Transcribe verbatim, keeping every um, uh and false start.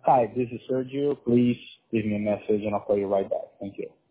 Hi, this is Sergio. Please leave me a message and I'll call you right back. Thank you.